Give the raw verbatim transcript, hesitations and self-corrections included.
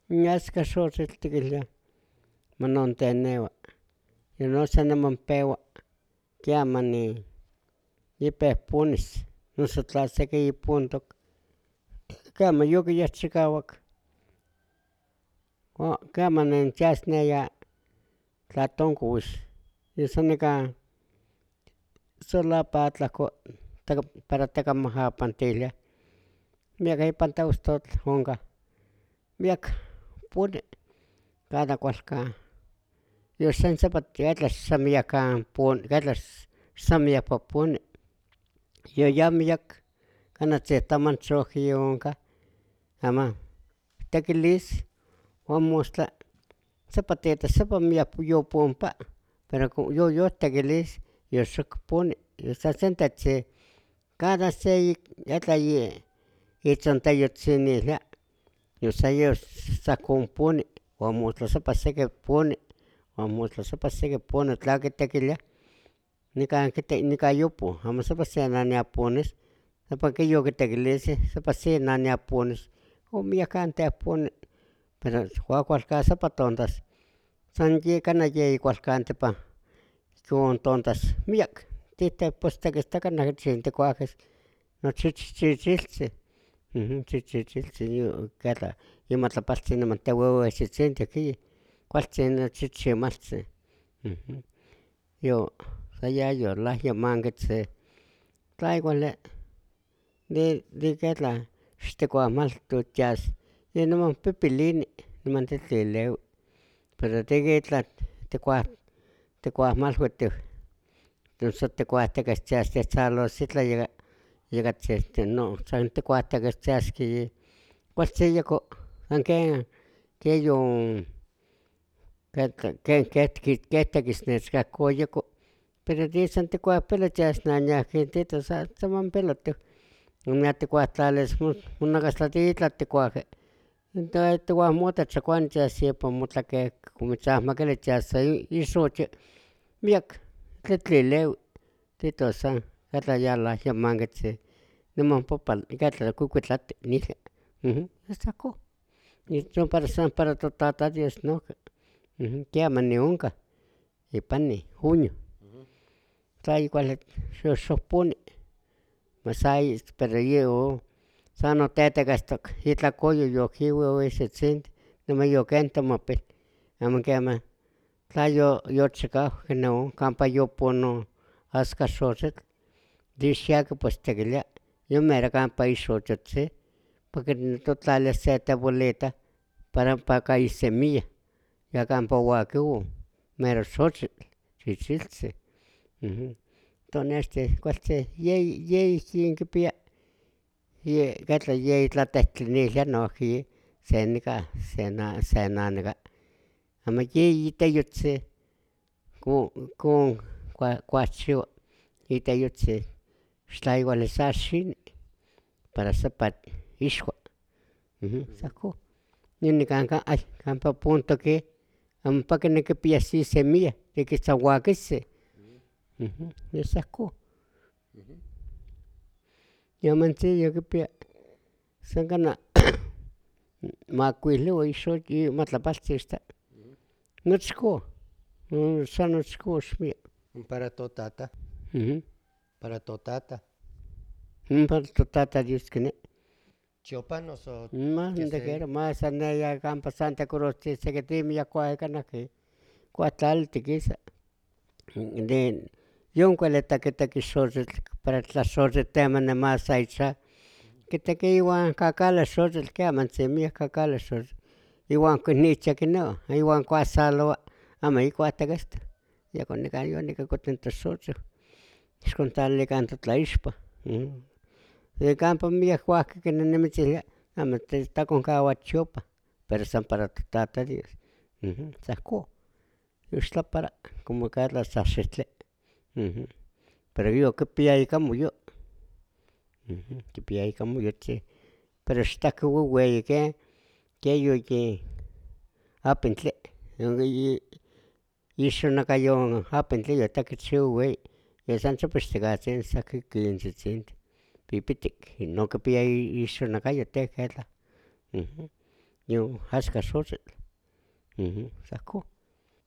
Ñaska xoxitl tiquilia mononteneua y noso nimonpeua kiamani ipehponis noso tla seki ipontok kiama yoquiya chicauac kiama nentias neya tlatoncouix y san nica solapatlahco para tecamahapantilia miac ipan teostotl onca miac poni cada cualca yos san etlas san miaca poni etlas san miaca poni yoyamiac canah se tamantzonqui onca ama tequilis uan mostla sepa tetasepa miac yopompa pero yoyotequilis yoxocponi san sentetzi cada se etla itzonteyotzinilia yosa sa componi uan mostla sepa seki poni uan mostla sepa seki poni tla quitequilia nica yopo amo sepa senania ponis sepa quiyoquitequilis sepa senania ponis o miacante poni pero cuacualca sepa tontas san ye canah yei cualcantipa icon tontas miac titepostekis canah ticuaquis nochichichiltzi chichichiltzi quetla yomatlapaltzin niman tehuehuetzitzinti qui cualtzin chichimaltzin yo san yayolahyamanketzi tla igual de quetla ixticuamaltotias yeh niman pipilini niman titleleui pero de itlah ticuahmaluitih noso ticuahtequetztias itlah yaca no san ticuahtequetztiasqui cualtzin yeco san ken ken ken tequisnechcahcoyeco pero de san ticuahpolotias naniahquintito san mampilotih niah ticuahtlalis monacastlatia itlah ticuaque enton tiuahmotah tlacuani tiasyepa motlaquehqueh mitzahmaquili tias ixochi miac titleleui titos san etla yalahyamanketzi niman popal etla cuicuitlati nihle san ihcon san para totata dios nohqui kiama nioncah ipani junio tla yacuali xoxohponi pero yeh san otetequetztoc itlacoyo yoquiui oisitzintli niman yoquentomopil amo quema tla yochicauque no campa yopono ascaxoxitl tixyaqui pues tequilia yomero campa ixochotzin porque totlalia se tebolita para ompa ca isemilla ya campa uaquiu mero xochitl chichiltzi enton nextih cualtzin yei icquin quipia quetla yei tlatehtlinia nohqui se nica se nanica amo yei iteyotzin con cuahchiua iteyotzin tla igual sa xini para sepa ixua san ihcon nican ay campa pontoque amo paqui niquipias isemilla tiquitzahuaquisih yeh san ihcon yamantzin quipia san cana macuili ixochi matlapaltzin ixta nochi ihcon san nochi ihcon ixvia para totata para totata para totata dios quine tiopan noso mas dondequiera mas san neya campa santa cruz tzihtziquitimeh cuahi canah cuahtlali tiquisa de yoncuelita quitequi xoxitl para tlaxoxitl temani mas sa icha quitequi iuan cacali xoxitl quiamantzin miac cacali xoxitl iuan nicchia quinua iuan cuasaloa amo icuahtequetztoc yeca nica yoniquicuito toxochon ixcontlalilican totlaixpa de campa miac cuahqui nimitzilui amo titaconcaua tiopan pero san para totata dios san ihcon ixtlapara como catla xaxitli pero yoquipia ica moyo quipia ica moyotzin pero ixtahque ueueyi ken yoyi apentli ixonacayo apentli yotequitzi oueyi yeh san tzopixticahtzin san quintzitzinti pipitic non quipia ixonacayo tehquetla Njo haxkaxoxitl, sa ohcon.